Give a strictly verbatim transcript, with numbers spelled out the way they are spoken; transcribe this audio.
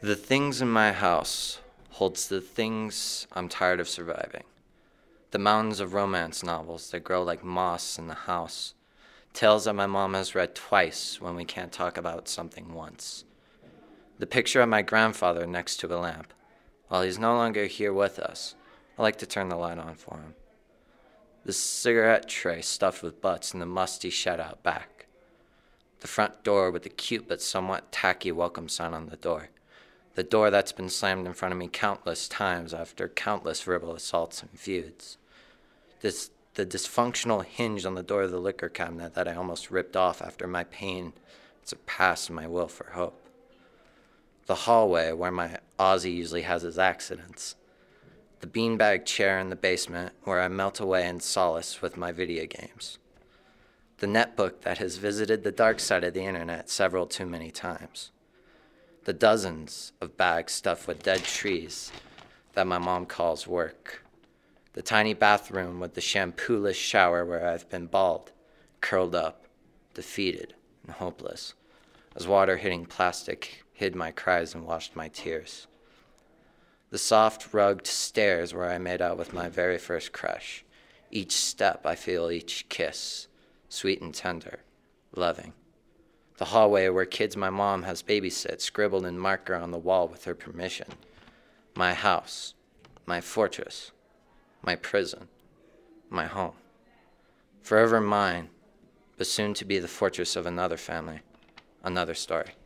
The things in my house holds the things I'm tired of surviving. The mountains of romance novels that grow like moss in the house. Tales that my mom has read twice when we can't talk about something once. The picture of my grandfather next to a lamp. While he's no longer here with us, I like to turn the light on for him. The cigarette tray stuffed with butts in the musty shed out back. The front door with the cute but somewhat tacky welcome sign on the door. The door that's been slammed in front of me countless times after countless verbal assaults and feuds. This, the dysfunctional hinge on the door of the liquor cabinet that I almost ripped off after my pain surpassed my will for hope. The hallway where my Aussie usually has his accidents. The beanbag chair in the basement where I melt away in solace with my video games. The netbook that has visited the dark side of the internet several too many times. The dozens of bags stuffed with dead trees that my mom calls work. The tiny bathroom with the shampooless shower where I've been bald, curled up, defeated, and hopeless, as water hitting plastic hid my cries and washed my tears. The soft, rugged stairs where I made out with my very first crush. Each step I feel each kiss, sweet and tender, loving. The hallway where kids my mom has babysit scribbled in marker on the wall with her permission. My house, my fortress, my prison, my home. Forever mine, but soon to be the fortress of another family, another story.